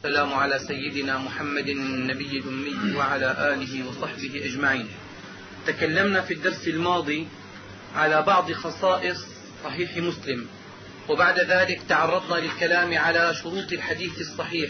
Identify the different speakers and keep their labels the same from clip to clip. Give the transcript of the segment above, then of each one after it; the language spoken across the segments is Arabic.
Speaker 1: السلام على سيدنا محمد النبي الأمي وعلى آله وصحبه أجمعين. تكلمنا في الدرس الماضي على بعض خصائص صحيح مسلم، وبعد ذلك تعرضنا للكلام على شروط الحديث الصحيح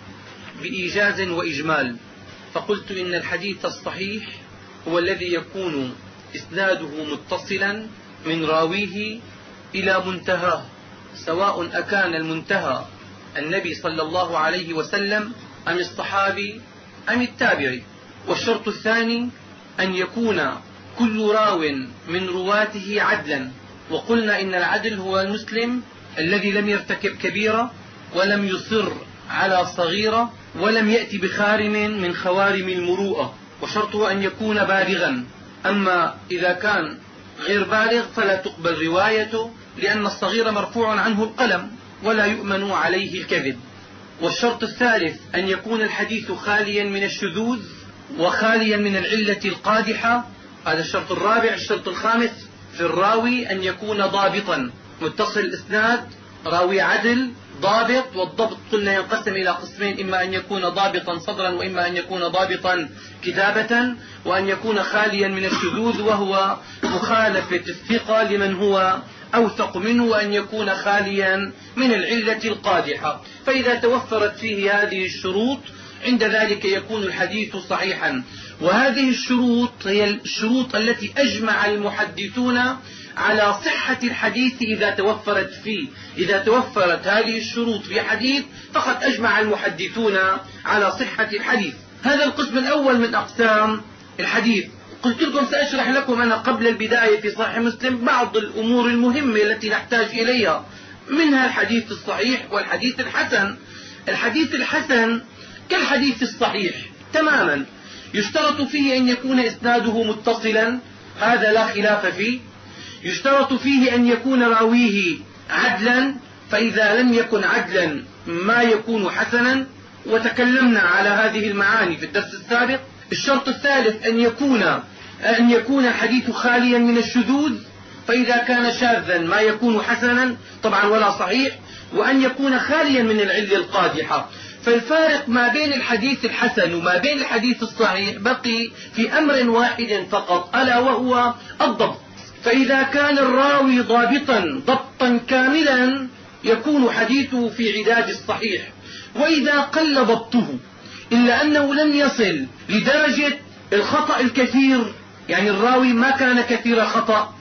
Speaker 1: بإيجاز وإجمال. فقلت إن الحديث الصحيح هو الذي يكون إسناده متصلا من راويه إلى منتهاه، سواء أكان المنتهى النبي صلى الله عليه وسلم أم الصحابي أم التابعي. والشرط الثاني أن يكون كل راو من رواته عدلا، وقلنا إن العدل هو المسلم الذي لم يرتكب كبيرة ولم يصر على صغيرة ولم يأتي بخارم من خوارم المروءة، وشرطه أن يكون بالغا. أما إذا كان غير بالغ فلا تقبل روايته، لأن الصغير مرفوع عنه القلم ولا يؤمن عليه الكذب. والشرط الثالث أن يكون الحديث خاليا من الشذوذ وخاليا من العلة القادحة، هذا الشرط الرابع. الشرط الخامس في الراوي أن يكون ضابطا متصل الإسناد، راوي عدل ضابط. والضبط قلنا ينقسم إلى قسمين: إما أن يكون ضابطا صدرا، وإما أن يكون ضابطا كتابة، وأن يكون خاليا من الشذوذ وهو مخالفة الثقة لمن هو أوثق منه، وأن يكون خاليا من العلة القادحة. فإذا توفرت فيه هذه الشروط عند ذلك يكون الحديث صحيحا. وهذه الشروط هي الشروط التي أجمع المحدثون على صحة الحديث إذا توفرت فيه. إذا توفرت هذه الشروط في حديث فقد أجمع المحدثون على صحة الحديث. هذا القسم الأول من أقسام الحديث. قلت لكم سأشرح لكم أنا قبل البداية في صحيح مسلم بعض الأمور المهمة التي نحتاج إليها، منها الحديث الصحيح والحديث الحسن. الحديث الحسن كالحديث الصحيح تماما، يشترط فيه أن يكون إسناده متصلا، هذا لا خلاف فيه. يشترط فيه أن يكون راويه عدلا، فإذا لم يكن عدلا ما يكون حسنا، وتكلمنا على هذه المعاني في الدرس السابق. الشرط الثالث أن يكون الحديث خاليا من الشذوذ، فإذا كان شاذا ما يكون حسنا طبعا ولا صحيح، وأن يكون خاليا من العلة القادحة. فالفارق ما بين الحديث الحسن وما بين الحديث الصحيح بقي في أمر واحد فقط، ألا وهو الضبط. فإذا كان الراوي ضبطا كاملا يكون حديثه في عداد الصحيح. وإذا قل ضبطه إلا أنه لم يصل لدرجة الخطأ الكثير، يعني الراوي ما كان كثير خطأ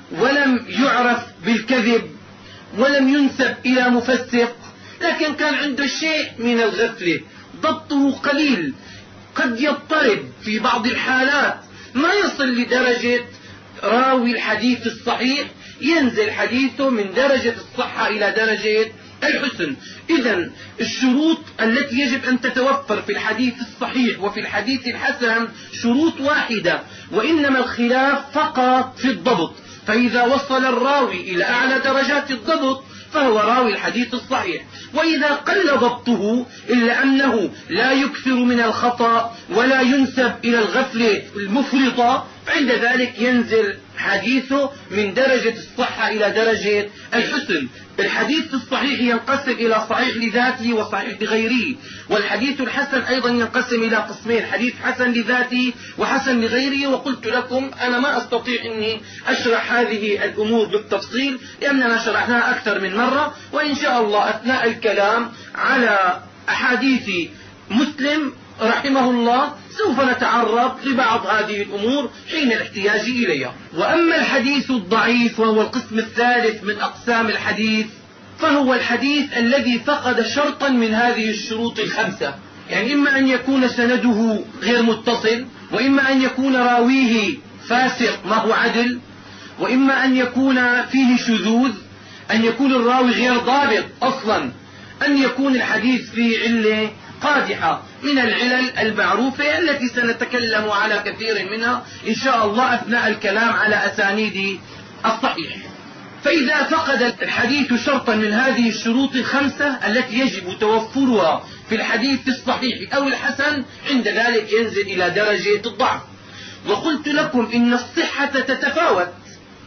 Speaker 1: ولم يعرف بالكذب ولم ينسب إلى مفسق، لكن كان عنده شيء من الغفلة، ضبطه قليل، قد يضطرب في بعض الحالات، ما يصل لدرجة راوي الحديث الصحيح، ينزل حديثه من درجة الصحة إلى درجة الحسن. إذن الشروط التي يجب أن تتوفر في الحديث الصحيح وفي الحديث الحسن شروط واحدة، وإنما الخلاف فقط في الضبط. فإذا وصل الراوي إلى أعلى درجات الضبط فهو راوي الحديث الصحيح. وإذا قل ضبطه إلا أنه لا يكثر من الخطأ ولا ينسب إلى الغفلة المفرطة، فعند ذلك ينزل حديثه من درجة الصحة إلى درجة الحسن. الحديث الصحيح ينقسم إلى صحيح لذاته وصحيح لغيره، والحديث الحسن أيضا ينقسم إلى قسمين: حديث حسن لذاته وحسن لغيره. وقلت لكم أنا ما أستطيع أني أشرح هذه الأمور بالتفصيل لأننا شرحناها أكثر من مرة، وإن شاء الله أثناء الكلام على أحاديث مسلم رحمه الله سوف نتعرض لبعض هذه الأمور حين الاحتياج إليها. وأما الحديث الضعيف وهو القسم الثالث من أقسام الحديث، فهو الحديث الذي فقد شرطا من هذه الشروط الخمسة. يعني إما أن يكون سنده غير متصل، وإما أن يكون راويه فاسق ما هو عدل، وإما أن يكون فيه شذوذ، أن يكون الراوي غير ضابط أصلا، أن يكون الحديث فيه علة قادحة من العلل المعروفة التي سنتكلم على كثير منها إن شاء الله أثناء الكلام على أسانيد الصحيح. فإذا فقد الحديث شرطا من هذه الشروط الخمسة التي يجب توفرها في الحديث الصحيح أو الحسن، عند ذلك ينزل إلى درجة الضعف. وقلت لكم إن الصحة تتفاوت،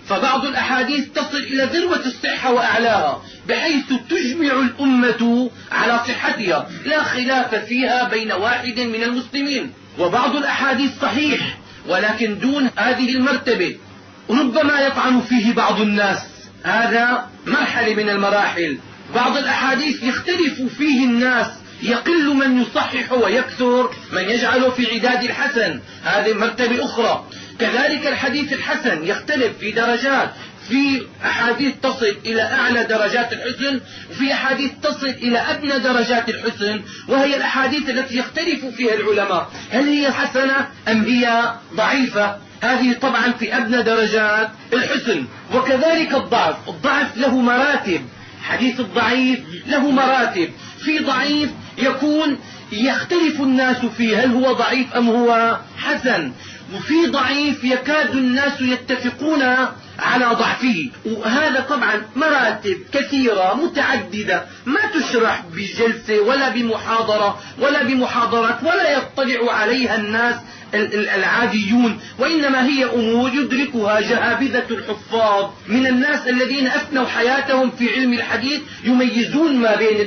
Speaker 1: فبعض الأحاديث تصل إلى ذروة الصحة وأعلاها بحيث تجمع الأمة على صحتها لا خلاف فيها بين واحد من المسلمين. وبعض الأحاديث صحيح ولكن دون هذه المرتبة ربما يطعن فيه بعض الناس، هذا مرحلة من المراحل. بعض الأحاديث يختلف فيه الناس، يقل من يصحح ويكثر من يجعله في عداد الحسن، هذه مرتبة أخرى. كذلك الحديث الحسن يختلف في درجات، في أحاديث تصل إلى أعلى درجات الحسن وفي أحاديث تصل إلى أدنى درجات الحسن، وهي الأحاديث التي يختلف فيها العلماء هل هي حسنة أم هي ضعيفة، هذه طبعا في أدنى درجات الحسن. وكذلك الضعف له مراتب، حديث الضعيف له مراتب، في ضعيف يكون يختلف الناس فيه هل هو ضعيف أم هو حسن، وفي ضعيف يكاد الناس يتفقون على ضعفه. وهذا طبعا مراتب كثيرة متعددة ما تشرح بجلسة ولا بمحاضرة ولا بمحاضرات ولا يطلع عليها الناس العاديون، وإنما هي أمور يدركها جهابذة الحفاظ من الناس الذين أفنوا حياتهم في علم الحديث، يميزون ما بين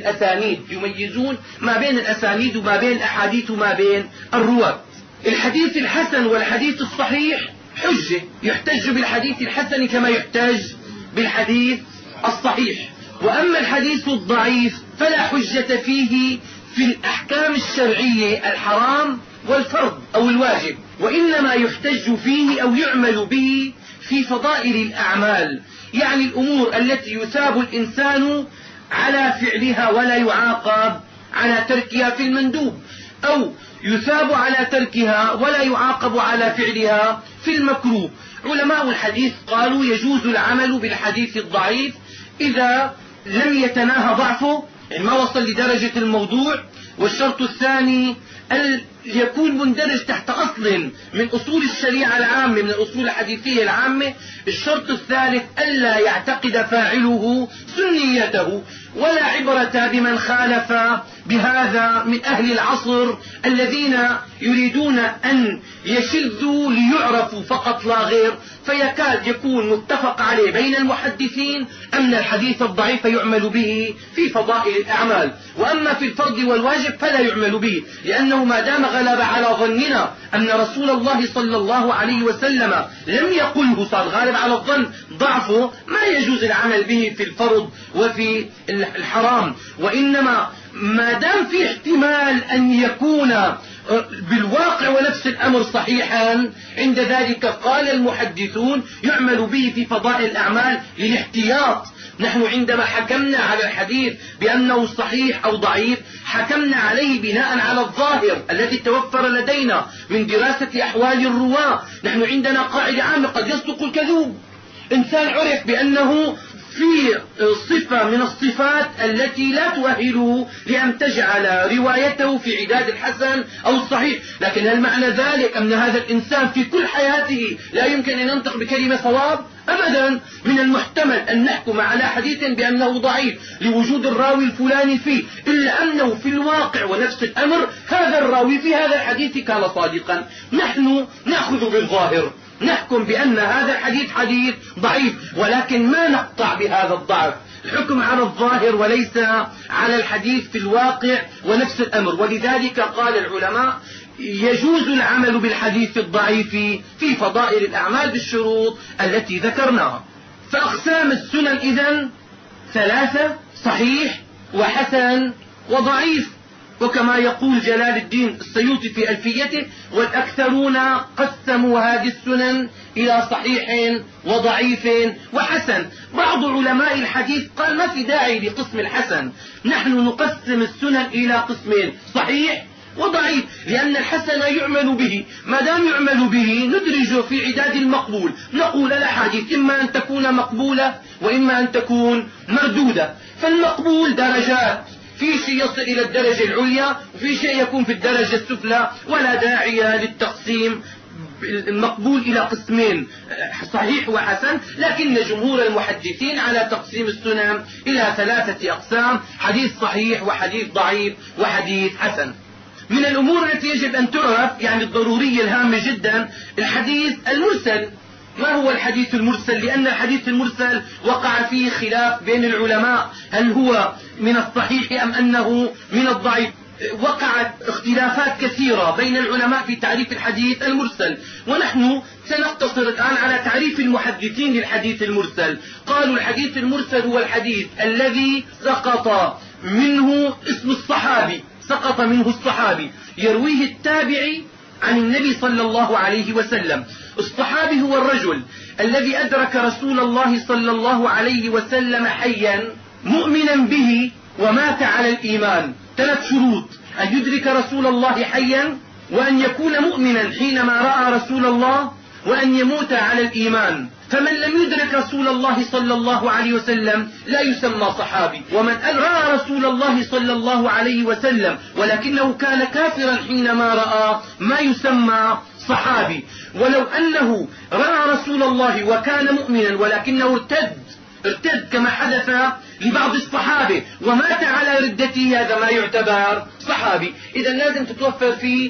Speaker 1: الأسانيد وما بين الأحاديث وما بين الرواة. الحديث الحسن والحديث الصحيح حجة، يحتج بالحديث الحسن كما يحتج بالحديث الصحيح. وأما الحديث الضعيف فلا حجة فيه في الأحكام الشرعية الحرام والفرض أو الواجب، وإنما يحتج فيه أو يعمل به في فضائل الأعمال، يعني الأمور التي يثاب الإنسان على فعلها ولا يعاقب على تركها في المندوب، أو يثاب على تركها ولا يعاقب على فعلها في المكروه. علماء الحديث قالوا يجوز العمل بالحديث الضعيف إذا لم يتناهى ضعفه، يعني ما وصل لدرجة الموضوع. والشرط الثاني أن يكون مندرج تحت أصل من أصول الشريعة العامة، من الأصول الحديثية العامة. الشرط الثالث ألا يعتقد فاعله سنيته، ولا عبرة بمن خالف بهذا من أهل العصر الذين يريدون أن يشذوا ليعرفوا فقط لا غير، فيكاد يكون متفق عليه بين المحدثين أن الحديث الضعيف يعمل به في فضائل الأعمال، وأما في الفرض والواجب فلا يعمل به، لأنه ما دام غلب على ظننا أن رسول الله صلى الله عليه وسلم لم يقله، صار غالب على الظن ضعفه، ما يجوز العمل به في الفرض وفي الحرام. وإنما ما دام في احتمال أن يكون بالواقع ونفس الأمر صحيحا، عند ذلك قال المحدثون يعمل به في فضائل الأعمال للاحتياط. نحن عندما حكمنا على الحديث بأنه صحيح أو ضعيف حكمنا عليه بناء على الظاهر الذي توفر لدينا من دراسة أحوال الرواة. نحن عندنا قاعدة عامة: قد يصدق الكذوب. إنسان عرف بأنه في صفة من الصفات التي لا تؤهله لأن تجعل روايته في عداد الحسن أو الصحيح، لكن هل معنى ذلك أن هذا الإنسان في كل حياته لا يمكن أن ينطق بكلمة صواب؟ أبدا. من المحتمل أن نحكم على حديث بأنه ضعيف لوجود الراوي الفلاني فيه، إلا أنه في الواقع ونفس الأمر هذا الراوي في هذا الحديث كان صادقا. نحن نأخذ بالظاهر، نحكم بأن هذا الحديث حديث ضعيف، ولكن ما نقطع بهذا الضعف، الحكم على الظاهر وليس على الحديث في الواقع ونفس الأمر. ولذلك قال العلماء يجوز العمل بالحديث الضعيف في فضائل الأعمال بالشروط التي ذكرناها. فأقسام السنن إذن ثلاثة: صحيح وحسن وضعيف. وكما يقول جلال الدين السيوطي في ألفيته: والأكثرون قسموا هذه السنن إلى صحيح وضعيف وحسن. بعض علماء الحديث قال ما في داعي لقسم الحسن، نحن نقسم السنن إلى قسمين: صحيح وضعيف، لأن الحسن يعمل به، ما دام يعمل به ندرجه في عداد المقبول. نقول الأحاديث إما أن تكون مقبولة وإما أن تكون مردودة. فالمقبول درجات، في شيء يصل إلى الدرجة العليا وفي شيء يكون في الدرجة السفلى، ولا داعي للتقسيم المقبول إلى قسمين: صحيح وحسن. لكن جمهور المحدثين على تقسيم السنن إلى ثلاثة أقسام: حديث صحيح وحديث ضعيف وحديث حسن. من الأمور التي يجب أن تعرف، يعني الضرورية الهامة جدا، الحديث المرسل. ما هو الحديث المرسل؟ لأن الحديث المرسل وقع فيه خلاف بين العلماء، هل هو من الصحيح أم أنه من الضعيف. وقعت اختلافات كثيرة بين العلماء في تعريف الحديث المرسل، ونحن سنقتصر الآن على تعريف المحدثين للحديث المرسل. قالوا الحديث المرسل هو الحديث الذي سقط منه اسم الصحابي، سقط منه الصحابي، يرويه التابعي عن النبي صلى الله عليه وسلم. الصحابي هو الرجل الذي أدرك رسول الله صلى الله عليه وسلم حيا مؤمنا به ومات على الإيمان. 3 شروط: أن يدرك رسول الله حيا، وأن يكون مؤمنا حينما رأى رسول الله، وأن يموت على الإيمان. فمن لم يدرك رسول الله صلى الله عليه وسلم لا يسمى صحابي. ومن رأى رسول الله صلى الله عليه وسلم ولكنه كان كافرا حينما رأى ما يسمى صحابي. ولو أنه رأى رسول الله وكان مؤمنا ولكنه ارتد كما حدث لبعض الصحابة ومات على ردته، هذا ما يعتبر صحابي. إذا لازم تتوفر فيه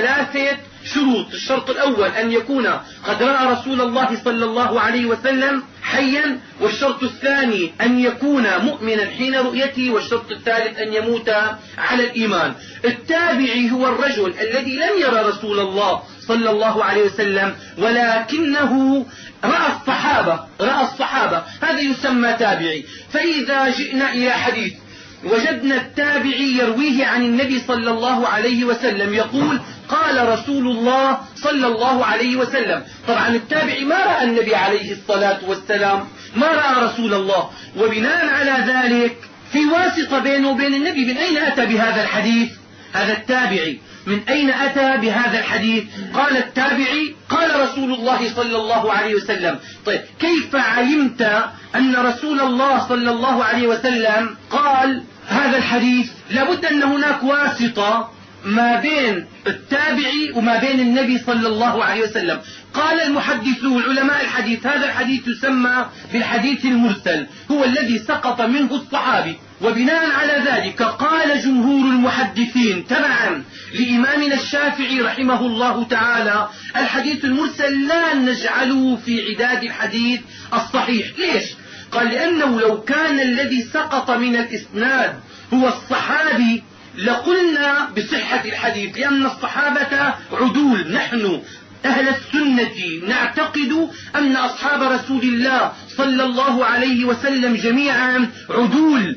Speaker 1: 3 شروط. الشرط الأول أن يكون قد رأى رسول الله صلى الله عليه وسلم حيا، والشرط الثاني أن يكون مؤمنا حين رؤيته، والشرط الثالث أن يموت على الإيمان. التابعي هو الرجل الذي لم يرى رسول الله صلى الله عليه وسلم ولكنه رأى الصحابة، هذا يسمى تابعي. فإذا جئنا إلى حديث وجدنا التابعي يرويه عن النبي صلى الله عليه وسلم يقول قال رسول الله صلى الله عليه وسلم، طبعا التابعي ما رأى النبي عليه الصلاة والسلام، ما رأى رسول الله، وبناء على ذلك في واسطة بينه وبين النبي. من أين أتى بهذا الحديث؟ هذا التابعي من أين أتى بهذا الحديث؟ قال التابعي قال رسول الله صلى الله عليه وسلم. طيب كيف علمت أن رسول الله صلى الله عليه وسلم قال هذا الحديث؟ لابد أن هناك واسطة ما بين التابعي وما بين النبي صلى الله عليه وسلم. قال المحدثون علماء الحديث هذا الحديث يسمى بالحديث المرسل، هو الذي سقط منه الصحابي. وبناء على ذلك قال جمهور المحدثين تبعا لإمامنا الشافعي رحمه الله تعالى الحديث المرسل لا نجعله في عداد الحديث الصحيح. ليش؟ قال لأنه لو كان الذي سقط من الإسناد هو الصحابي لقلنا بصحة الحديث، لأن الصحابة عدول. نحن أهل السنة نعتقد أن أصحاب رسول الله صلى الله عليه وسلم جميعا عدول،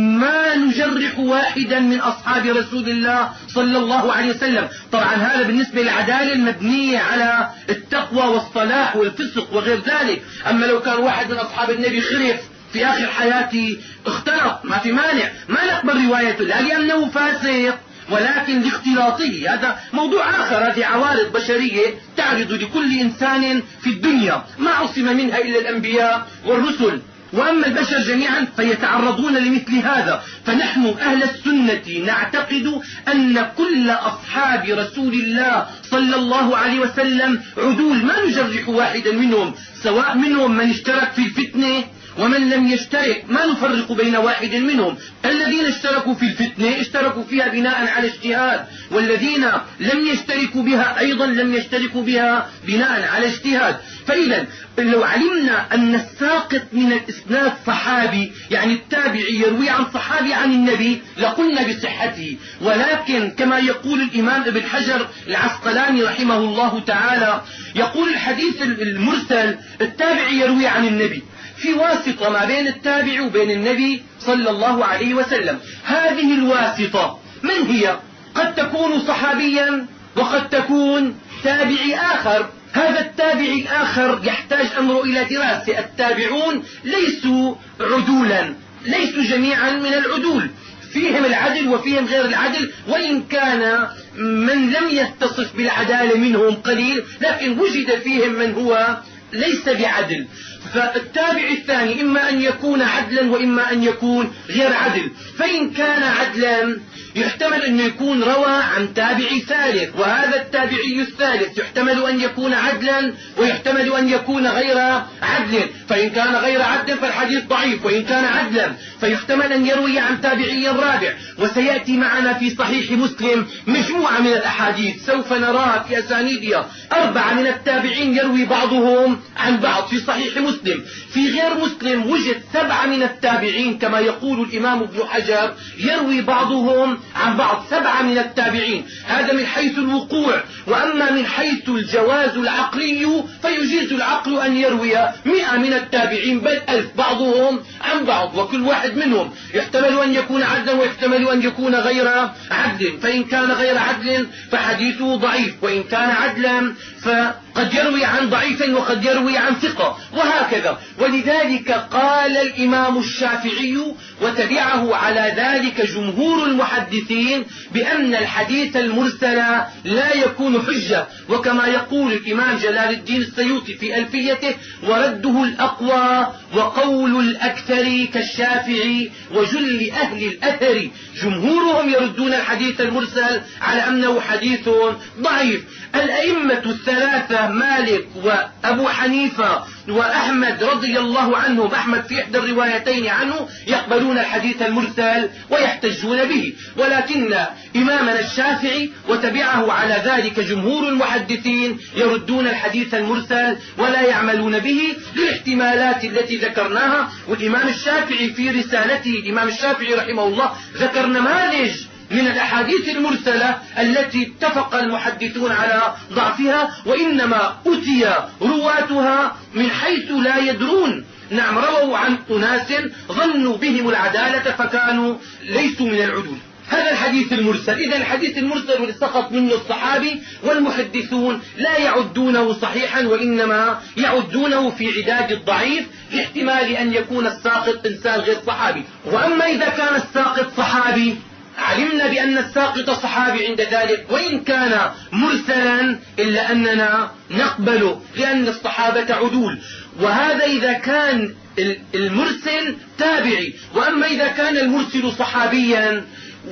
Speaker 1: ما نجرح واحدا من أصحاب رسول الله صلى الله عليه وسلم. طبعا هذا بالنسبة للعدالة المبنية على التقوى والصلاح والفسق وغير ذلك. أما لو كان واحد من أصحاب النبي خرف في آخر حياته اختلط، ما في مانع، ما نقبل روايته، لا لأنه فاسق ولكن لاختلاطه، هذا موضوع آخر. هذه عوارض بشرية تعرض لكل إنسان في الدنيا، ما عصم منها إلا الأنبياء والرسل، وأما البشر جميعا فيتعرضون لمثل هذا. فنحن أهل السنة نعتقد أن كل أصحاب رسول الله صلى الله عليه وسلم عدول، ما نجرح واحدا منهم، سواء منهم من اشترك في الفتنة ومن لم يشترك، ما نفرق بين واحد منهم. الذين اشتركوا في الفتنة اشتركوا فيها بناء على اجتهاد، والذين لم يشتركوا بها أيضا لم يشتركوا بها بناء على اجتهاد. فإذا لو علمنا أن الساقط من الإسناد صحابي، يعني التابعي يروي عن صحابي عن النبي، لقلنا بصحته. ولكن كما يقول الإمام ابن حجر العسقلاني رحمه الله تعالى، يقول الحديث المرسل التابعي يروي عن النبي، في واسطة ما بين التابع وبين النبي صلى الله عليه وسلم. هذه الواسطة من هي؟ قد تكون صحابيا وقد تكون تابعي آخر. هذا التابعي الآخر يحتاج أمره إلى دراسة. التابعون ليسوا عدولا، ليسوا جميعا من العدول، فيهم العدل وفيهم غير العدل، وإن كان من لم يتصف بالعدالة منهم قليل، لكن وجد فيهم من هو ليس بعدل. فالتابع الثاني إما أن يكون عدلا وإما أن يكون غير عدل. فإن كان عدلا يحتمل أن يكون روى عن تابعي ثالث، وهذا التابعي الثالث يحتمل أن يكون عدلا ويحتمل أن يكون غير عدل، فإن كان غير عدل فالحديث ضعيف، وإن كان عدلا فيحتمل أن يروي عن تابعي رابع. وسيأتي معنا في صحيح مسلم مجموعة من الأحاديث سوف نراها في أسانيدها 4 من التابعين يروي بعضهم عن بعض في صحيح مسلم. في غير مسلم وجد 7 من التابعين كما يقول الإمام ابن حجر يروي بعضهم عن بعض، 7 من التابعين. هذا من حيث الوقوع. وأما من حيث الجواز العقلي فيجيز العقل أن يروي 100 من التابعين بل 1000 بعضهم عن بعض، وكل واحد منهم يحتمل أن يكون عدلا ويحتمل أن يكون غير عدل، فإن كان غير عدل فحديثه ضعيف، وإن كان عدلا فقد يروي عن ضعيف وقد يروي عن ثقة، وهكذا. ولذلك قال الإمام الشافعي وتبعه على ذلك جمهور المحدثين بأن الحديث المرسل لا يكون حجة، وكما يقول الإمام جلال الدين السيوطي في ألفيته: ورده الأقوى وقول الأكثر كالشافعي وجل أهل الأثر. جمهورهم يردون الحديث المرسل على أنه حديث ضعيف. الأئمة الثلاثة مالك وأبو حنيفة وأحمد رضي الله عنهم، أحمد في إحدى الروايتين عنه، يقبلون الحديث المرسل ويحتجون به. ولكن إمامنا الشافعي وتبعه على ذلك جمهور المحدثين يردون الحديث المرسل ولا يعملون به للاحتمالات التي ذكرناها. والإمام الشافعي في رسالته، الإمام الشافعي رحمه الله، ذكر نماذج من الأحاديث المرسلة التي اتفق المحدثون على ضعفها، وإنما أتي رواتها من حيث لا يدرون. نعم، رووا عن أناس ظنوا بهم العدالة فكانوا ليسوا من العدول. هذا الحديث المرسل. إذا الحديث المرسل اللي سقط منه الصحابي والمحدثون لا يعدونه صحيحا، وإنما يعدونه في عداد الضعيف لاحتمال أن يكون الساقط إنسان غير صحابي. وأما إذا كان الساقط صحابي علمنا بأن الساقط صحابي عند ذلك، وإن كان مرسلا إلا أننا نقبله لأن الصحابة عدول. وهذا إذا كان المرسل تابعي. وأما إذا كان المرسل صحابيا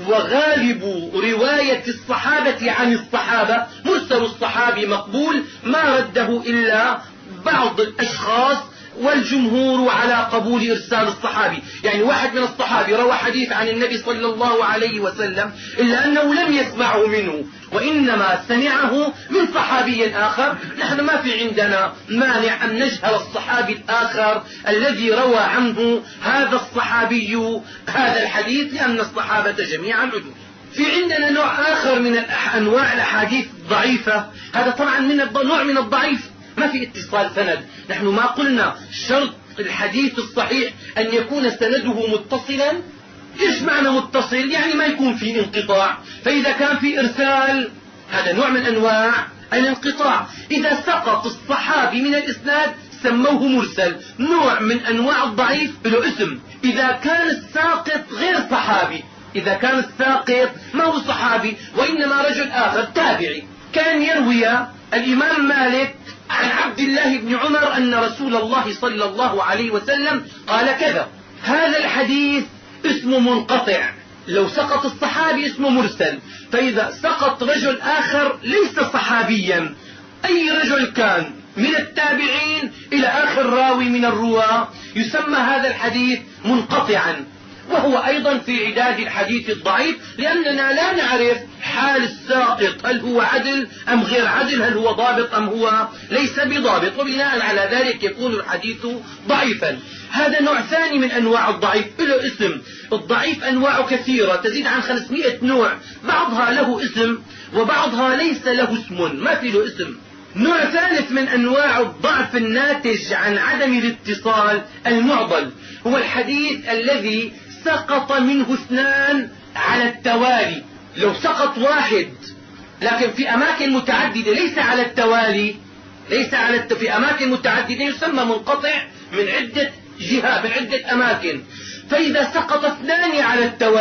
Speaker 1: وغالب رواية الصحابة عن الصحابة، مرسل الصحابي مقبول ما رده إلا بعض الأشخاص، والجمهور على قبول إرسال الصحابي. يعني واحد من الصحابي روى حديث عن النبي صلى الله عليه وسلم إلا أنه لم يسمعه منه وإنما سمعه من صحابي آخر، نحن ما في عندنا مانع أن نجهل الصحابي الآخر الذي روى عنه هذا الصحابي هذا الحديث، لأن الصحابة جميعا عدول. في عندنا نوع آخر من أنواع الأحاديث الضعيفة، هذا طبعا من نوع من الضعيف ما في اتصال سند. نحن ما قلنا شرط الحديث الصحيح أن يكون سنده متصلا. إيش معنى متصل؟ يعني ما يكون في انقطاع. فإذا كان في إرسال هذا نوع من أنواع الانقطاع. إذا سقط الصحابي من الإسناد سموه مرسل، نوع من أنواع الضعيف له اسم. إذا كان الساقط غير صحابي، إذا كان الساقط ما هو صحابي وإنما رجل آخر تابعي، كان يروي الإمام مالك عن عبد الله بن عمر أن رسول الله صلى الله عليه وسلم قال كذا، هذا الحديث اسمه منقطع. لو سقط الصحابي اسمه مرسل. فإذا سقط رجل آخر ليس صحابيا، أي رجل كان من التابعين إلى آخر راوي من الرواة، يسمى هذا الحديث منقطعا، وهو أيضا في عداد الحديث الضعيف، لأننا لا نعرف حال الساقط، هل هو عدل أم غير عدل، هل هو ضابط أم هو ليس بضابط، وبناء على ذلك يكون الحديث ضعيفا. هذا نوع ثاني من أنواع الضعيف له اسم. الضعيف أنواع كثيرة تزيد عن 500 نوع، بعضها له اسم وبعضها ليس له اسم، ما في له اسم. نوع ثالث من أنواع الضعف الناتج عن عدم الاتصال المعضل، هو الحديث الذي سقط منه 2 على التوالي. لو سقط واحد لكن في أماكن متعددة ليس على التوالي، في أماكن متعددة يسمى منقطع من عدة جهات، من عدة أماكن. فإذا سقط 2 على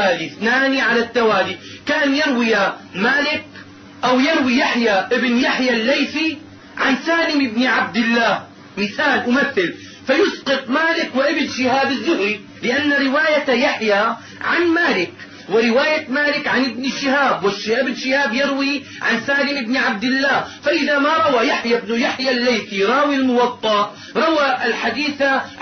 Speaker 1: التوالي كان يروي مالك أو يروي يحيى ابن يحيى الليثي عن سالم بن عبد الله، مثال أمثل، فيسقط مالك وابن شهاب الزهري، لأن رواية يحيى عن مالك. ورواية مالك عن ابن شهاب، وابن شهاب يروي عن سالم بن عبد الله. فإذا ما روى يحيى بن يحيى الليثي راوي الموطأ روى الحديث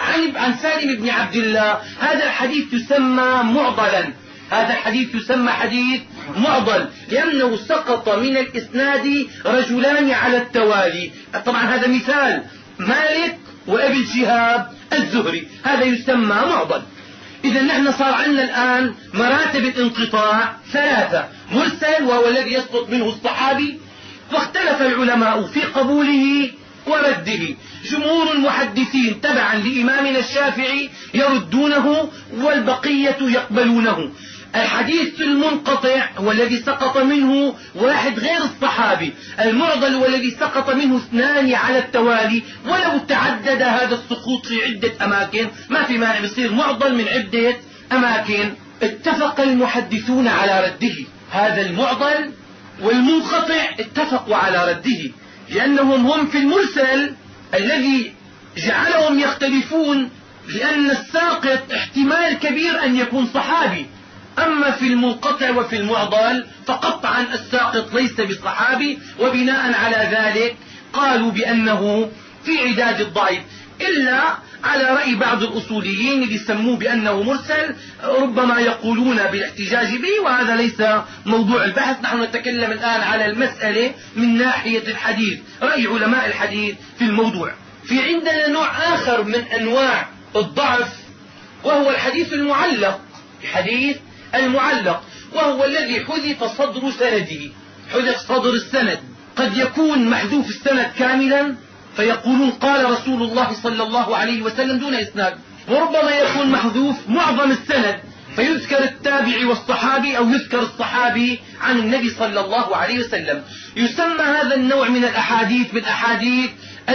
Speaker 1: عن سالم بن عبد الله، هذا الحديث يسمى معضلا، هذا الحديث يسمى حديث معضل، لأنه سقط من الإسناد رجلان على التوالي. طبعا هذا مثال مالك وابن شهاب الزهري، هذا يسمى معضل. إذا نحن صار عندنا الآن مراتب الانقطاع ثلاثة: مرسل وهو الذي يسقط منه الصحابي، واختلف العلماء في قبوله ورده. جمهور المحدثين تبعا لإمامنا الشافعي يردونه والبقية يقبلونه. الحديث المنقطع هو الذي سقط منه واحد غير الصحابي، المعضل هو الذي سقط منه اثنان على التوالي، ولو تعدد هذا السقوط في عدة أماكن ما في مانع يصير معضل من عدة أماكن. اتفق المحدثون على رده، هذا المعضل والمنقطع اتفقوا على رده، لأنهم هم في المرسل الذي جعلهم يختلفون، لأن الساقط احتمال كبير أن يكون صحابي. أما في المنقطع وفي المعضل فقطعا الساقط ليس بصحابي، وبناء على ذلك قالوا بأنه في عداد الضعيف، إلا على رأي بعض الأصوليين اللي سموه بأنه مرسل، ربما يقولون بالاحتجاج به، وهذا ليس موضوع البحث. نحن نتكلم الآن على المسألة من ناحية الحديث، رأي علماء الحديث في الموضوع. في عندنا نوع آخر من أنواع الضعف، وهو الحديث المعلق. الحديث المعلق وهو الذي حذف صدر سنده، حذف صدر السند، قد يكون محذوف السند كاملا فيقولون قال رسول الله صلى الله عليه وسلم دون إسناد، وربما يكون محذوف معظم السند فيذكر التابعي والصحابي أو يذكر الصحابي عن النبي صلى الله عليه وسلم. يسمى هذا النوع من الأحاديث بالأحاديث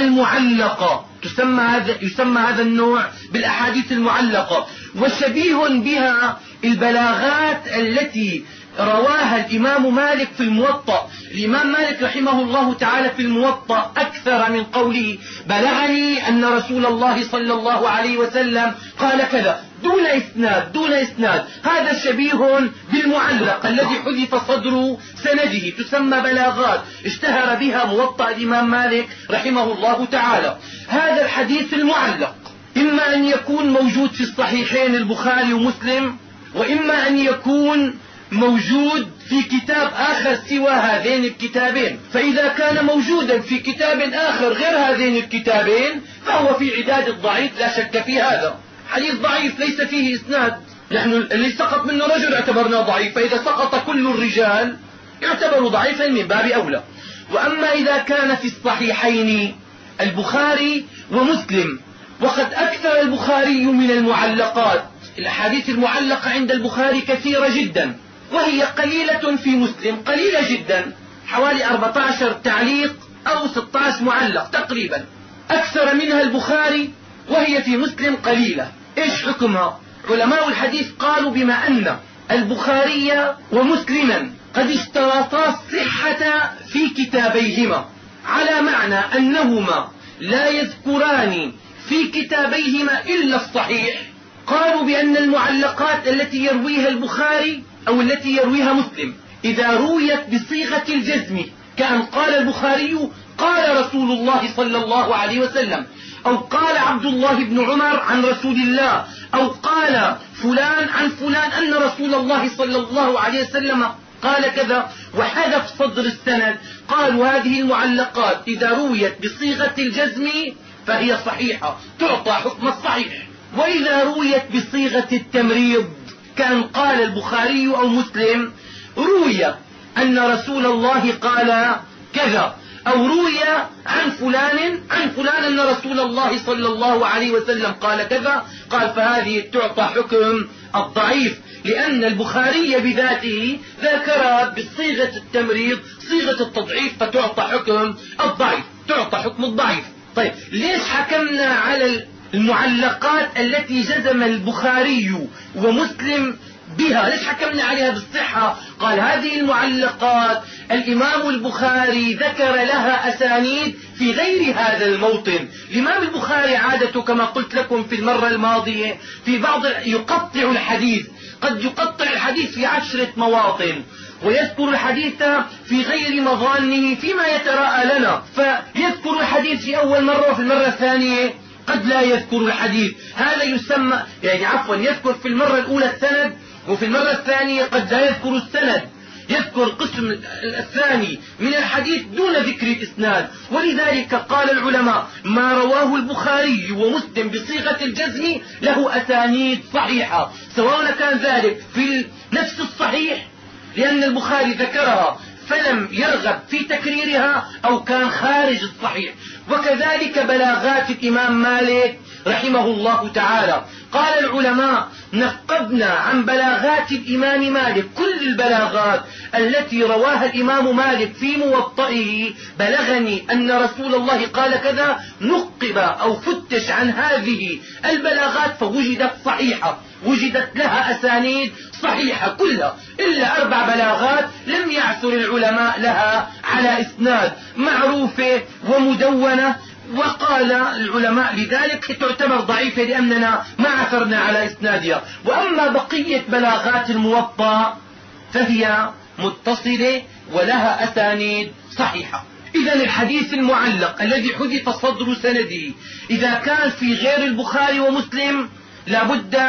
Speaker 1: المعلقة، يسمى هذا النوع بالأحاديث المعلقة. وشبيه بها البلاغات التي رواها الإمام مالك في الموطأ. الإمام مالك رحمه الله تعالى في الموطأ أكثر من قوله بلغني أن رسول الله صلى الله عليه وسلم قال كذا دون إسناد دون إسناد. هذا شبيه بالمعلق الذي حذف صدر سنده، تسمى بلاغات اشتهر بها موطأ الإمام مالك رحمه الله تعالى. هذا الحديث المعلق إما أن يكون موجود في الصحيحين البخاري ومسلم، وإما أن يكون موجود في كتاب آخر سوى هذين الكتابين. فإذا كان موجودا في كتاب آخر غير هذين الكتابين فهو في عداد الضعيف لا شك في هذا. حديث ضعيف ليس فيه إسناد، نحن اللي سقط منه رجل اعتبرناه ضعيف، فإذا سقط كل الرجال يعتبر ضعيفا من باب أولى. وأما إذا كان في الصحيحين البخاري ومسلم، وقد أكثر البخاري من المعلقات، الأحاديث المعلقة عند البخاري كثيرة جدا، وهي قليلة في مسلم، قليلة جدا، حوالي 14 تعليق أو 16 معلق تقريبا، أكثر منها البخاري، وهي في مسلم قليلة. إيش حكمها؟ علماء الحديث قالوا بما أن البخاري ومسلما قد اشترطا الصحة في كتابيهما، على معنى أنهما لا يذكران في كتابيهما إلا الصحيح، قالوا بأن المعلقات التي يرويها البخاري أو التي يرويها مسلم إذا رويت بصيغة الجزم، كأن قال البخاري قال رسول الله صلى الله عليه وسلم، أو قال عبد الله بن عمر عن رسول الله، أو قال فلان عن فلان أن رسول الله صلى الله عليه وسلم قال كذا، وحذف صدر السند، قالوا هذه المعلقات إذا رويت بصيغة الجزم فهي صحيحة تعطى حكم الصحيح. وإذا رويت بصيغة التمريض، كان قال البخاري أو مسلم روي أن رسول الله قال كذا، أو روي عن فلان أن رسول الله صلى الله عليه وسلم قال كذا، قال فهذه تعطى حكم الضعيف، لأن البخاري بذاته ذكر بصيغة التمريض صيغة التضعيف فتعطى حكم الضعيف، تعطى حكم الضعيف. طيب ليش حكمنا على المعلقات التي جزم البخاري ومسلم بها؟ ليش حكمنا عليها بالصحة؟ قال هذه المعلقات الإمام البخاري ذكر لها أسانيد في غير هذا الموطن. الإمام البخاري عادته كما قلت لكم في المرة الماضية في بعض يقطع الحديث، قد يقطع الحديث في 10 مواطن ويذكر الحديث في غير مظانه فيما يتراءى لنا، فيذكر الحديث في أول مرة وفي المرة الثانية قد لا يذكر الحديث. هذا يسمى يذكر في المرة الأولى السند وفي المرة الثانية قد لا يذكر السند، يذكر القسم الثاني من الحديث دون ذكر الإسناد. ولذلك قال العلماء ما رواه البخاري ومسلم بصيغة الجزم له أسانيد صحيحة، سواء كان ذلك في نفس الصحيح لأن البخاري ذكرها فلم يرغب في تكريرها أو كان خارج الصحيح. وكذلك بلاغات الإمام مالك رحمه الله تعالى. قال العلماء نقبنا عن بلاغات الإمام مالك كل البلاغات التي رواها الإمام مالك في موطئه، بلغني أن رسول الله قال كذا، نقب أو فتش عن هذه البلاغات فوجدت صحيحة، وجدت لها أسانيد صحيحة كلها إلا 4 بلاغات لم يعثر العلماء لها على إسناد، معروفة ومدونة، وقال العلماء لذلك تعتبر ضعيفة لأننا ما عثرنا على إسنادها. وأما بقية بلاغات الموطأ فهي متصلة ولها أسانيد صحيحة. إذا الحديث المعلق الذي حدث صدر سنده إذا كان في غير البخاري ومسلم لابد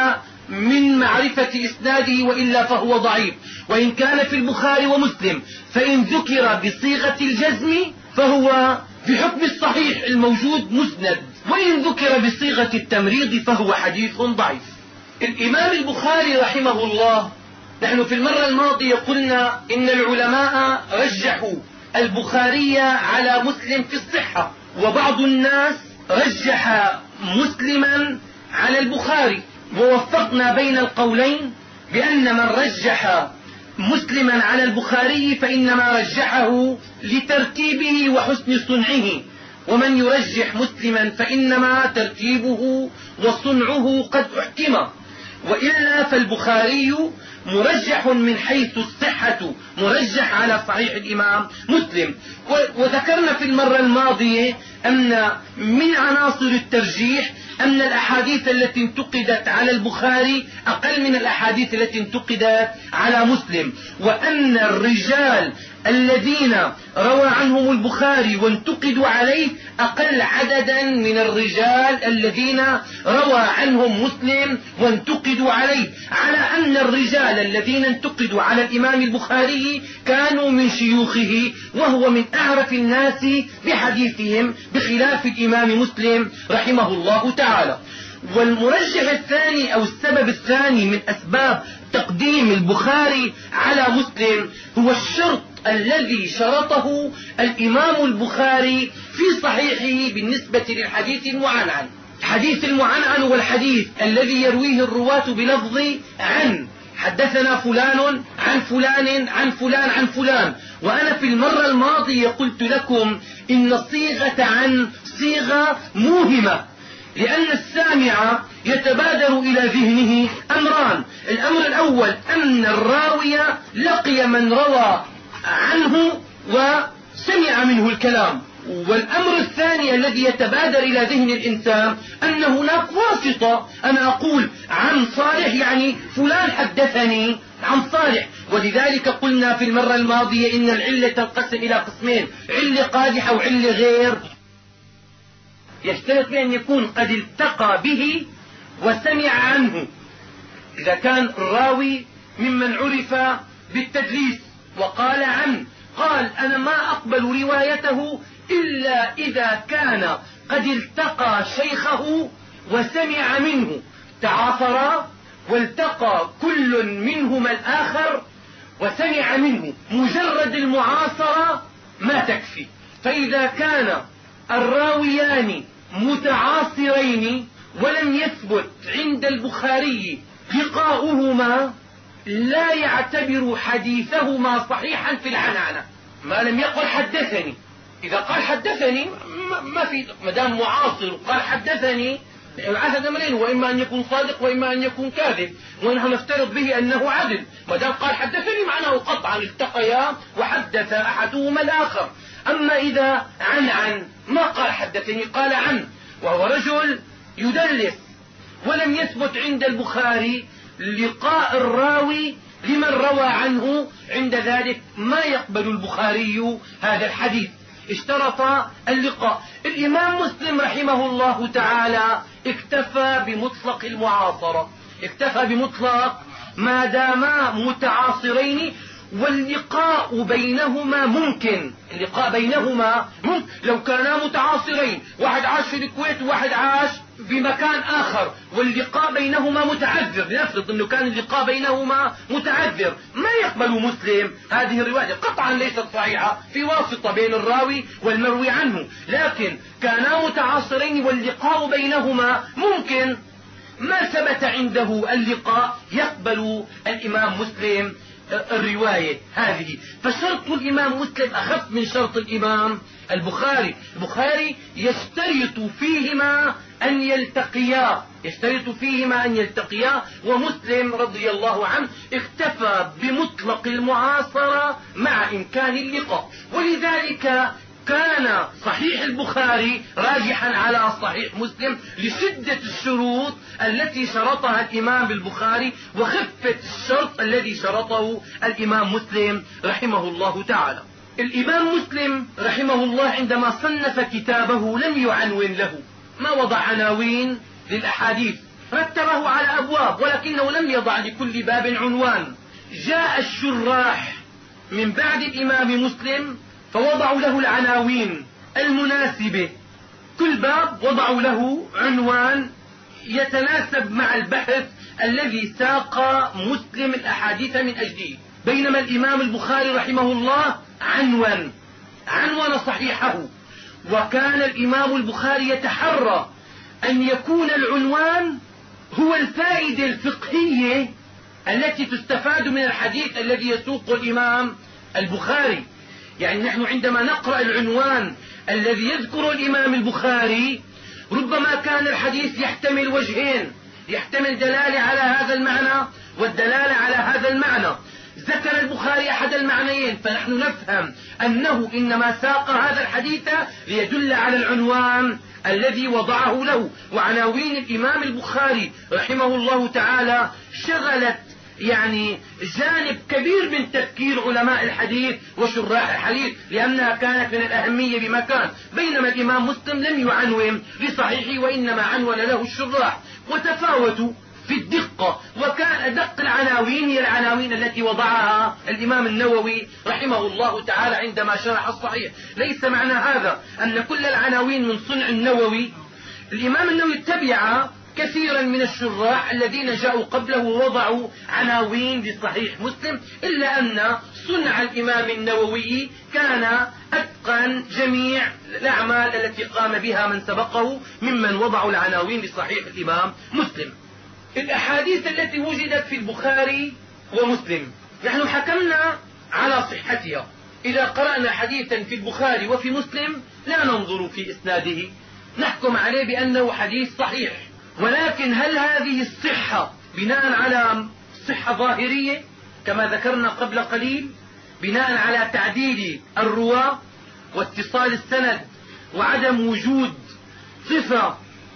Speaker 1: من معرفة إسناده وإلا فهو ضعيف، وإن كان في البخاري ومسلم فإن ذكر بصيغة الجزم فهو بحكم الصحيح الموجود مسند، وإن ذكر بصيغة التمريض فهو حديث ضعيف. الإمام البخاري رحمه الله، نحن في المرة الماضية قلنا إن العلماء رجحوا البخاري على مسلم في الصحة، وبعض الناس رجح مسلما على البخاري، ووفقنا بين القولين بأن من رجح مسلما على البخاري فإنما رجحه لترتيبه وحسن صنعه، ومن يرجح مسلما فإنما ترتيبه وصنعه قد أحكم، وإلا فالبخاري مرجح من حيث الصحة، مرجح على صحيح الإمام مسلم. وذكرنا في المرة الماضية أن من عناصر الترجيح أن الأحاديث التي انتقدت على البخاري أقل من الأحاديث التي انتقدت على مسلم، وأن الرجال الذين روى عنهم البخاري وانتقدوا عليه أقل عددا من الرجال الذين روى عنهم مسلم وانتقدوا عليه، على أن الرجال الذين انتقدوا على الإمام البخاري كانوا من شيوخه وهو من أعرف الناس بحديثهم بخلاف الإمام مسلم رحمه الله تعالى. والمرجح الثاني أو السبب الثاني من أسباب تقديم البخاري على مسلم هو الشرط الذي شرطه الإمام البخاري في صحيحه بالنسبة للحديث المعنعن. الحديث المعنعن هو الحديث الذي يرويه الرواة بلفظ عن، حدثنا فلان عن فلان عن فلان عن فلان. وأنا في المرة الماضية قلت لكم إن صيغة عن صيغة موهمة، لأن السامع يتبادر إلى ذهنه أمران: الأمر الأول أن الراوي لقي من روى عنه وسمع منه الكلام، والأمر الثاني الذي يتبادر إلى ذهن الإنسان أن هناك واسطة، أنا أقول عن صالح يعني فلان حدثني عن صالح. ولذلك قلنا في المرة الماضية إن العلة تنقسم إلى قسمين: علة قادحة وعلة غير. يشترط بأن يكون قد التقى به وسمع عنه. إذا كان الراوي ممن عرف بالتدليس وقال عنه، قال أنا ما أقبل روايته إلا إذا كان قد التقى شيخه وسمع منه، تعاصرا والتقى كل منهما الآخر وسمع منه، مجرد المعاصرة ما تكفي. فإذا كان الراويان متعاصرين ولم يثبت عند البخاري لقاؤهما لا يعتبر حديثهما صحيحا في العنعنة ما لم يقل حدثني. إذا قال حدثني ما في، مدام معاصر قال حدثني عهد أمرين، وإما أن يكون صادق وإما أن يكون كاذب، ونحن نفترض به أنه عدل. مدام قال حدثني معناه قطعا التقيا وحدث أحدهما الآخر. أما إذا عن ما قال حدثني، قال عن، وهو رجل يدلس ولم يثبت عند البخاري لقاء الراوي لمن روى عنه، عند ذلك ما يقبل البخاري هذا الحديث. اشترط اللقاء. الإمام مسلم رحمه الله تعالى اكتفى بمطلق المعاصرة، اكتفى بمطلق ما داما متعاصرين، واللقاء بينهما ممكن. اللقاء بينهما ممكن لو كانا متعاصرين، واحد عاش في الكويت وواحد عاش بمكان آخر، واللقاء بينهما متعذر. لنفرض أنه كان اللقاء بينهما متعذر، ما يقبل مسلم هذه الرواية، قطعا ليست صحيحة، في واسطة بين الراوي والمروي عنه، لكن كانا متعاصرين واللقاء بينهما ممكن، ما ثبت عنده اللقاء يقبل الإمام مسلم الرواية هذه. فشرط الإمام مسلم أخف من شرط الإمام البخاري. البخاري يشترط فيهما أن يلتقيا، يشترط فيهما أن يلتقيا، ومسلم رضي الله عنه اكتفى بمطلق المعاصرة مع إمكان اللقاء. ولذلك كان صحيح البخاري راجحا على صحيح مسلم لشدة الشروط التي شرطها الإمام بالبخاري وخفة الشرط الذي شرطه الإمام مسلم رحمه الله تعالى. الإمام مسلم رحمه الله عندما صنف كتابه لم يعنون له، ما وضع عناوين للأحاديث، رتبه على أبواب ولكنه لم يضع لكل باب عنوان. جاء الشراح من بعد الإمام مسلم فوضعوا له العناوين المناسبة، كل باب وضعوا له عنوان يتناسب مع البحث الذي ساق مسلم الأحاديث من أجله. بينما الإمام البخاري رحمه الله عنون صحيحه، وكان الإمام البخاري يتحرى أن يكون العنوان هو الفائدة الفقهية التي تستفاد من الحديث الذي يسوق الإمام البخاري. يعني نحن عندما نقرأ العنوان الذي يذكر الإمام البخاري ربما كان الحديث يحتمل وجهين، يحتمل دلالة على هذا المعنى والدلالة على هذا المعنى. ذكر البخاري أحد المعنيين، فنحن نفهم أنه إنما ساق هذا الحديث ليدل على العنوان الذي وضعه له. وعناوين الإمام البخاري رحمه الله تعالى شغلت يعني جانب كبير من تفكير علماء الحديث وشراح الحديث، لأنها كانت من الأهمية بمكان. بينما الإمام مسلم لم يعنون لصحيحه وإنما عنون له الشراح، وتفاوتوا في الدقة، وكان أدق العناوين هي العناوين التي وضعها الإمام النووي رحمه الله تعالى عندما شرح الصحيح. ليس معنى هذا أن كل العناوين من صنع النووي. الإمام النووي اتبع كثيرا من الشراح الذين جاءوا قبله ووضعوا عناوين لصحيح مسلم، إلا أن صنع الإمام النووي كان أتقن جميع الأعمال التي قام بها من سبقه ممن وضعوا العناوين لصحيح الإمام مسلم. الأحاديث التي وجدت في البخاري ومسلم نحن حكمنا على صحتها. إذا قرأنا حديثا في البخاري وفي مسلم لا ننظر في إسناده، نحكم عليه بأنه حديث صحيح. ولكن هل هذه الصحة بناء على صحة ظاهرية كما ذكرنا قبل قليل، بناء على تعديل الرواة واتصال السند وعدم وجود صفة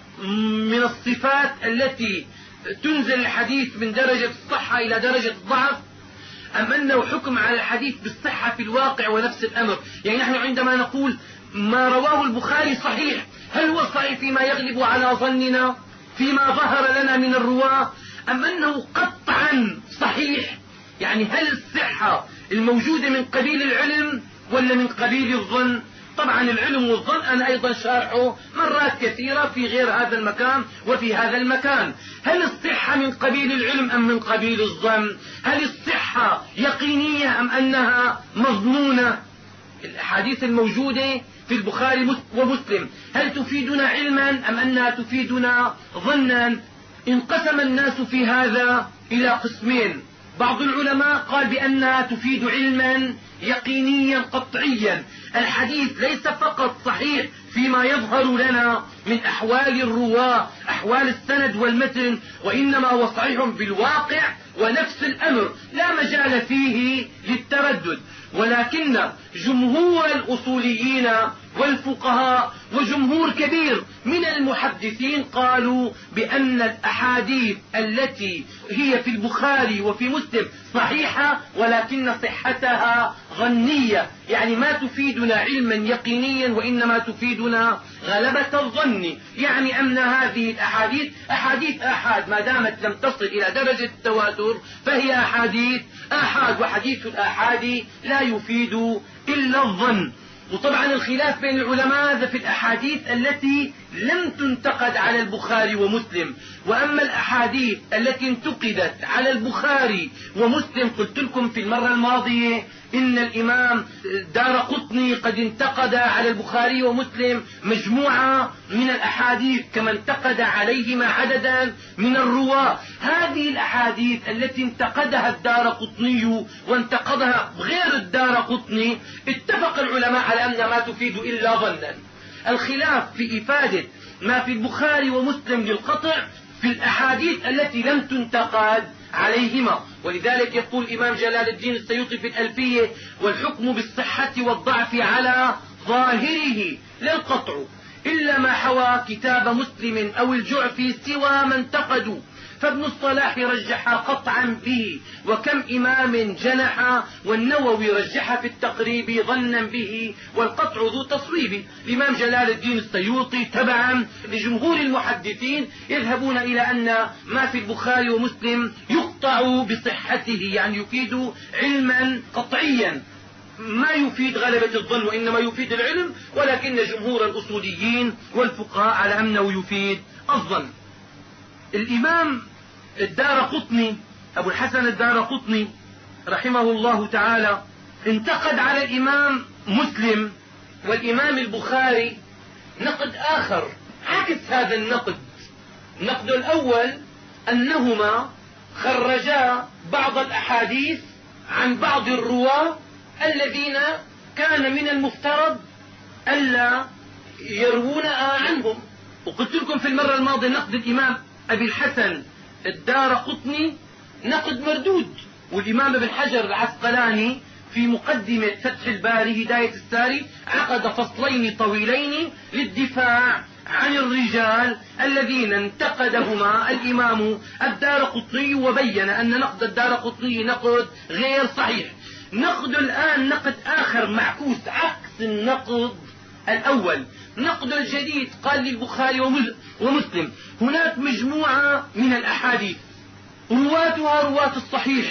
Speaker 1: من الصفات التي تنزل الحديث من درجة الصحة إلى درجة الضعف، أم أنه حكم على الحديث بالصحة في الواقع ونفس الأمر؟ يعني نحن عندما نقول ما رواه البخاري صحيح، هل هو صحيح فيما يغلب على ظننا فيما ظهر لنا من الرواة، أم أنه قطعا صحيح؟ يعني هل الصحة الموجودة من قبيل العلم ولا من قبيل الظن؟ طبعا العلم والظن أنا أيضا شارحه مرات كثيرة في غير هذا المكان وفي هذا المكان. هل الصحة من قبيل العلم أم من قبيل الظن؟ هل الصحة يقينية أم أنها مظنونة؟ الأحاديث الموجودة في البخاري ومسلم هل تفيدنا علما أم أنها تفيدنا ظنا؟ انقسم الناس في هذا إلى قسمين. بعض العلماء قال بأنها تفيد علما يقينيا قطعيا. الحديث ليس فقط صحيح فيما يظهر لنا من أحوال الرواة، أحوال السند والمتن، وإنما هو صحيح بالواقع ونفس الأمر لا مجال فيه للتردد. ولكن جمهور الأصوليين والفقهاء وجمهور كبير من المحدثين قالوا بأن الأحاديث التي هي في البخاري وفي مسلم صحيحة، ولكن صحتها ظنية، يعني ما تفيدنا علما يقينيا وإنما تفيدنا غلبة الظن، يعني أن هذه الأحاديث أحاديث آحاد، ما دامت لم تصل إلى درجة التواتر فهي أحاديث آحاد، وحديث الآحاد لا يفيد إلا الظن. وطبعا الخلاف بين العلماء في الأحاديث التي لم تنتقد على البخاري ومسلم. وأما الأحاديث التي انتقدت على البخاري ومسلم، قلت لكم في المرة الماضية إن الإمام دارقطني قد انتقد على البخاري ومسلم مجموعة من الأحاديث، كما انتقد عليهما عددا من الرواة. هذه الأحاديث التي انتقدها الدارقطني وانتقدها غير الدارقطني اتفق العلماء على أن ما تفيد إلا ظنا. الخلاف في إفادة ما في البخاري ومسلم للقطع في الأحاديث التي لم تنتقد عليهما. ولذلك يقول الإمام جلال الدين السيوطي في الألفية: والحكم بالصحة والضعف على ظاهره لا القطع إلا ما حوى كتاب مسلم أو الجعفي سوى ما انتقدوا، فابن الصلاح رجح قطعا به وكم إمام جنح، والنووي رجح في التقريب ظنا به والقطع ذو تصويب. الإمام جلال الدين السيوطي تبعا لجمهور المحدثين يذهبون إلى أن ما في البخاري ومسلم يقطع بصحته، يعني يفيد علما قطعيا ما يفيد غلبة الظن وإنما يفيد العلم، ولكن جمهور الأصوليين والفقهاء على أنه يفيد الظن. الإمام الدارقطني أبو الحسن الدارقطني رحمه الله تعالى انتقد على الإمام مسلم والإمام البخاري نقد آخر عكس هذا النقد. النقد الأول أنهما خرجا بعض الأحاديث عن بعض الرواة الذين كان من المفترض ألا يروون عنهم. وقلت لكم في المرة الماضية نقد الإمام أبي الحسن الدارقطني نقد مردود. والإمام ابن حجر العسقلاني في مقدمة فتح الباري هداية الساري عقد فصلين طويلين للدفاع عن الرجال الذين انتقدهما الإمام الدارقطني، وبين أن نقد الدارقطني نقد غير صحيح. نقد الآن نقد آخر معكوس عكس النقد الأول. نقد الجديد قال للبخاري ومسلم هناك مجموعة من الأحاديث رواتها رواة الصحيح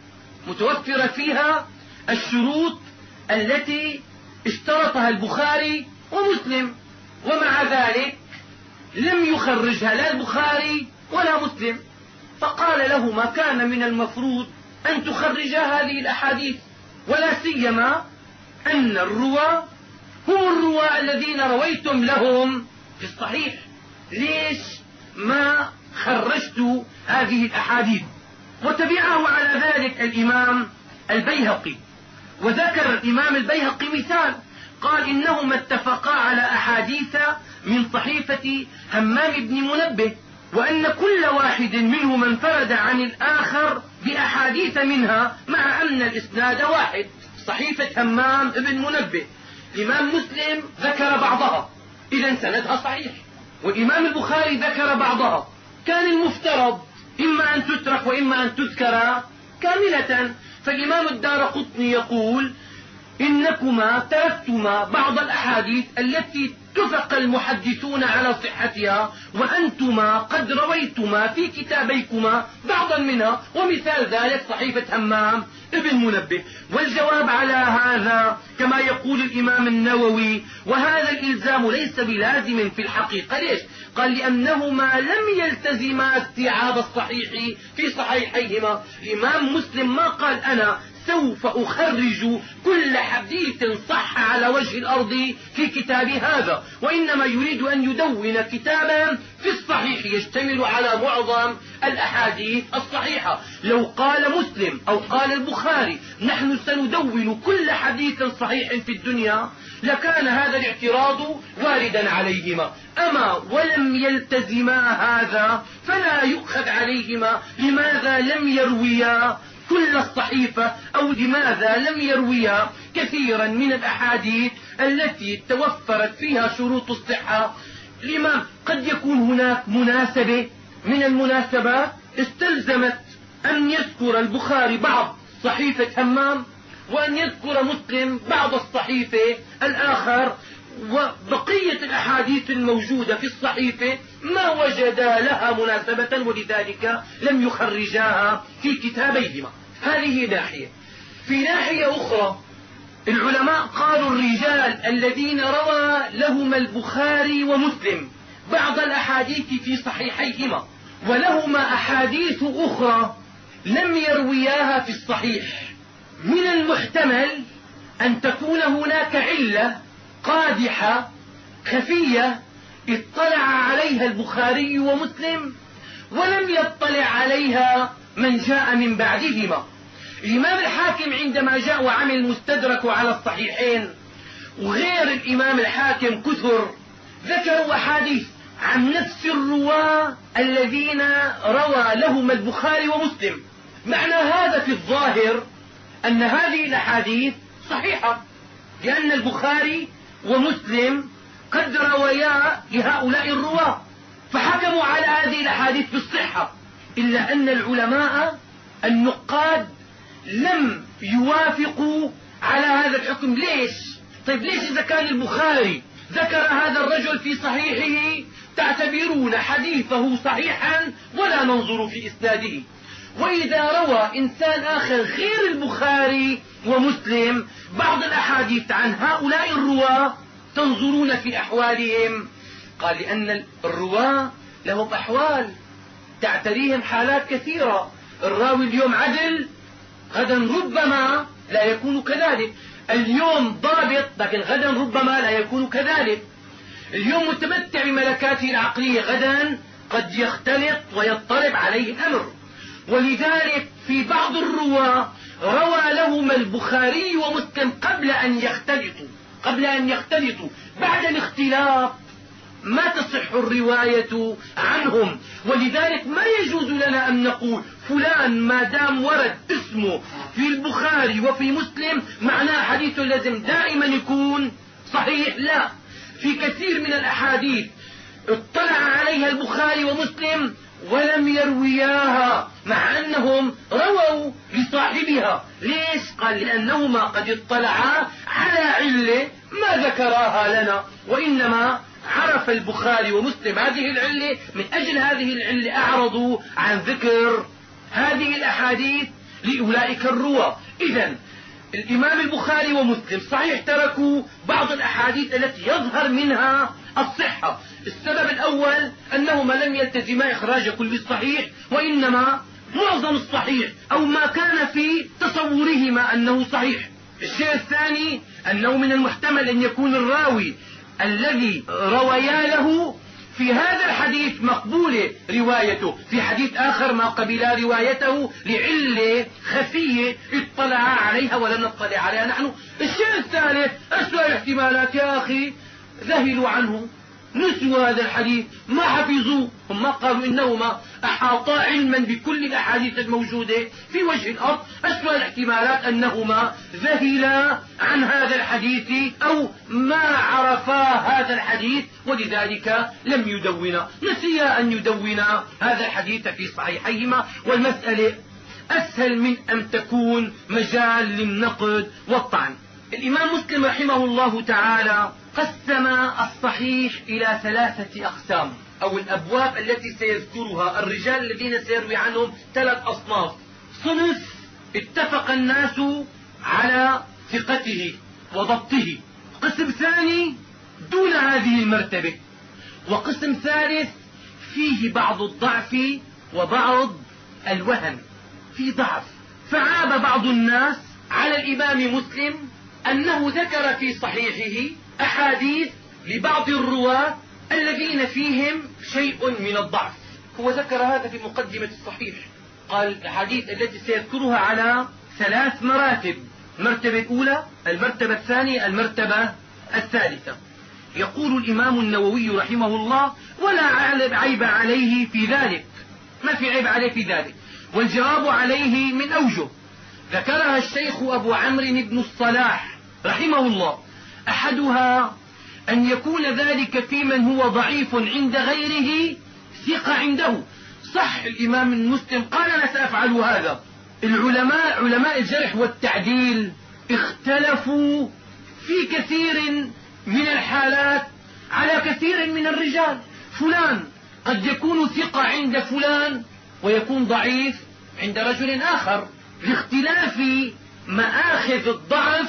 Speaker 1: متوفرة فيها الشروط التي اشترطها البخاري ومسلم، ومع ذلك لم يخرجها لا البخاري ولا مسلم، فقال لهما كان من المفروض أن تخرجا هذه الأحاديث، ولا سيما أن الرواة هم الرواة الذين رويتم لهم في الصحيح، ليش ما خرجت هذه الأحاديث؟ وتبعه على ذلك الإمام البيهقي، وذكر الإمام البيهقي مثال قال إنهما اتفقا على أحاديث من صحيفة همام بن منبه، وأن كل واحد منهما انفرد عن الآخر بأحاديث منها مع أن الإسناد واحد، صحيفة همام بن منبه. الإمام مسلم ذكر بعضها إذا سندها صحيح، والإمام البخاري ذكر بعضها، كان المفترض إما أن تترك وإما أن تذكر كاملة. فالإمام الدارقطني يقول إنكما تركتما بعض الأحاديث التي اتفق المحدثون على صحتها، وأنتما قد رويتما في كتابيكما بعضا منها، ومثال ذلك صحيفة همام ابن منبه. والجواب على هذا كما يقول الإمام النووي: وهذا الإلزام ليس بلازم في الحقيقة. ليش؟ قال لأنهما لم يلتزما استيعاب الصحيح في صحيحيهما. الإمام مسلم ما قال أنا سوف أخرج كل حديث صح على وجه الأرض في كتاب هذا، وإنما يريد أن يدون كتابا في الصحيح يشتمل على معظم الأحاديث الصحيحة. لو قال مسلم أو قال البخاري نحن سندون كل حديث صحيح في الدنيا لكان هذا الاعتراض واردا عليهما، أما ولم يلتزما هذا فلا يؤخذ عليهما. لماذا لم يرويا كل الصحيفة، أو لماذا لم يرويها كثيرا من الأحاديث التي توفرت فيها شروط الصحة؟ لما قد يكون هناك مناسبة من المناسبات استلزمت أن يذكر البخاري بعض صحيفة همام، وأن يذكر مسلم بعض الصحيفة الآخر، وبقية الأحاديث الموجودة في الصحيفة ما وجدا لها مناسبة، ولذلك لم يخرجاها في كتابيهما. هذه ناحية. في ناحية أخرى العلماء قالوا الرجال الذين روى لهما البخاري ومسلم بعض الأحاديث في صحيحيهما، ولهما أحاديث أخرى لم يروياها في الصحيح، من المحتمل أن تكون هناك علة قادحة خفية اطلع عليها البخاري ومسلم ولم يطلع عليها من جاء من بعدهما. الإمام الحاكم عندما جاء وعمل مستدرك على الصحيحين، وغير الإمام الحاكم كثر ذكروا أحاديث عن نفس الرواة الذين روى لهم البخاري ومسلم. معنى هذا في الظاهر أن هذه الأحاديث صحيحة، لأن البخاري ومسلم قد رويا لهؤلاء الرواة، فحكموا على هذه الأحاديث بالصحة. إلا أن العلماء النقاد لم يوافقوا على هذا الحكم. ليش؟ طيب ليش إذا كان البخاري ذكر هذا الرجل في صحيحه تعتبرون حديثه صحيحا ولا ننظر في إسناده، وإذا روى إنسان آخر غير البخاري ومسلم بعض الأحاديث عن هؤلاء الرواة تنظرون في أحوالهم؟ قال لأن الرواة لهم أحوال تعتريهم حالات كثيرة. الراوي اليوم عدل، غدا ربما لا يكون كذلك. اليوم ضابط، لكن غدا ربما لا يكون كذلك. اليوم متمتع بملكاته العقلية، غدا قد يختلط ويضطرب عليه الأمر. ولذلك في بعض الرواة روى لهما البخاري ومسلم قبل أن يختلطوا. بعد الاختلاط ما تصح الرواية عنهم، ولذلك ما يجوز لنا أن نقول فلان ما دام ورد اسمه في البخاري وفي مسلم معناه حديثه لازم دائما يكون صحيح. لا، في كثير من الأحاديث اطلع عليها البخاري ومسلم ولم يروياها مع أنهم رووا لصاحبها. ليش؟ قال لأنهما قد اطلعا على علة ما ذكراها لنا، وإنما عرف البخاري ومسلم هذه العلة، من أجل هذه العلة أعرضوا عن ذكر هذه الأحاديث لأولئك الرواة. إذن الإمام البخاري ومسلم صحيح تركوا بعض الأحاديث التي يظهر منها الصحة. السبب الأول أنهما لم يلتزما إخراج كل الصحيح، وإنما معظم الصحيح أو ما كان في تصورهما أنه صحيح. الشيء الثاني أنه من المحتمل أن يكون الراوي الذي رويا له في هذا الحديث مقبولة روايته، في حديث آخر ما قبل روايته لعلة خفية اطلع عليها ولم نطلع عليها نحن. الشيء الثالث أسوأ الاحتمالات يا أخي ذهلوا عنه، نسوا هذا الحديث، ما حفظوه. هم ما قالوا إنهما أحاطا علما بكل الأحاديث الموجودة في وجه الأرض. أسوأ الاحتمالات أنهما ذهلا عن هذا الحديث أو ما عرفا هذا الحديث، ولذلك لم يدونا، نسيا أن يدونا هذا الحديث في صحيحيهما. والمسألة أسهل من أن تكون مجال للنقد والطعن. الإمام مسلم رحمه الله تعالى قسم الصحيح إلى 3 أقسام، أو الأبواب التي سيذكرها. الرجال الذين سيروي عنهم 3 أصناف. صنف اتفق الناس على ثقته وضبطه، قسم ثاني دون هذه المرتبة، وقسم ثالث فيه بعض الضعف وبعض الوهن، في ضعف. فعاب بعض الناس على الإمام مسلم أنه ذكر في صحيحه أحاديث لبعض الرواة الذين فيهم شيء من الضعف. هو ذكر هذا في مقدمة الصحيح، قال الأحاديث التي سيذكرها على 3 مراتب: المرتبة الأولى، المرتبة الثانية، المرتبة الثالثة. يقول الإمام النووي رحمه الله: ولا عيب عليه في ذلك، ما في عيب عليه في ذلك. والجواب عليه من أوجه ذكرها الشيخ أبو عمرو بن الصلاح رحمه الله. أحدها أن يكون ذلك في من هو ضعيف عند غيره ثقة عنده. صح الإمام المسلم قال أنا سأفعل هذا. علماء الجرح والتعديل اختلفوا في كثير من الحالات على كثير من الرجال. فلان قد يكون ثقة عند فلان ويكون ضعيف عند رجل آخر لاختلاف مآخذ الضعف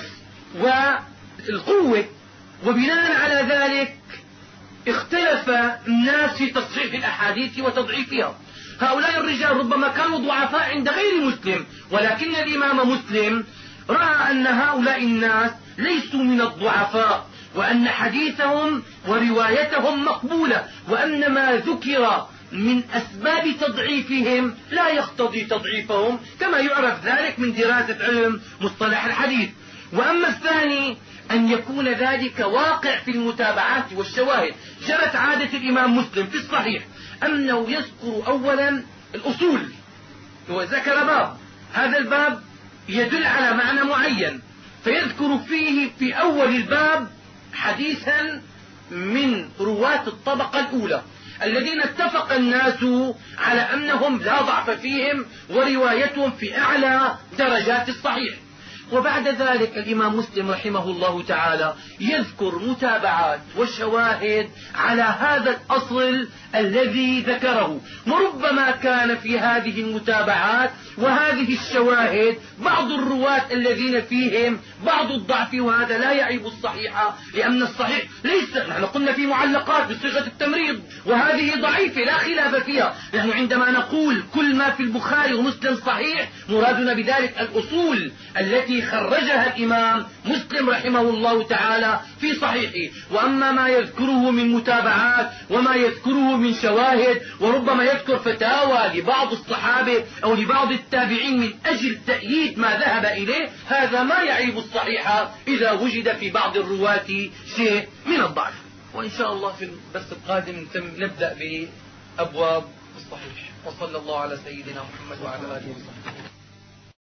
Speaker 1: والقوة، وبناء على ذلك اختلف الناس في تصحيح الأحاديث وتضعيفها. هؤلاء الرجال ربما كانوا ضعفاء عند غير مسلم، ولكن الإمام مسلم رأى أن هؤلاء الناس ليسوا من الضعفاء، وأن حديثهم وروايتهم مقبولة، وأن ما ذكر من أسباب تضعيفهم لا يقتضي تضعيفهم، كما يعرف ذلك من دراسة علم مصطلح الحديث. وأما الثاني أن يكون ذلك واقع في المتابعات والشواهد. جرت عادة الإمام مسلم في الصحيح أنه يذكر أولا الأصول، وذكر باب، هذا الباب يدل على معنى معين، فيذكر فيه في أول الباب حديثا من رواة الطبقة الأولى الذين اتفق الناس على أنهم لا ضعف فيهم وروايتهم في أعلى درجات الصحيح. وبعد ذلك الإمام مسلم رحمه الله تعالى يذكر متابعات وشواهد على هذا الأصل الذي ذكره، وربما كان في هذه المتابعات وهذه الشواهد بعض الرواة الذين فيهم بعض الضعف، وهذا لا يعيب الصحيح، لأن الصحيح ليس، نحن قلنا في معلقات بصيغة التمريض وهذه ضعيفة لا خلاف فيها. نحن عندما نقول كل ما في البخاري ومسلم صحيح مرادنا بذلك الأصول التي خرجها الإمام مسلم رحمه الله تعالى في صحيحه. وأما ما يذكره من متابعات وما يذكره من شواهد، وربما يذكر فتاوى لبعض الصحابة أو لبعض التابعين من أجل تأييد ما ذهب إليه، هذا ما يعيب الصحيح إذا وجد في بعض الرواة شيء من الضعف. وإن شاء الله في الدرس القادم نبدأ بأبواب الصحيح. وصلى الله على سيدنا محمد وعلى آله وصحبه.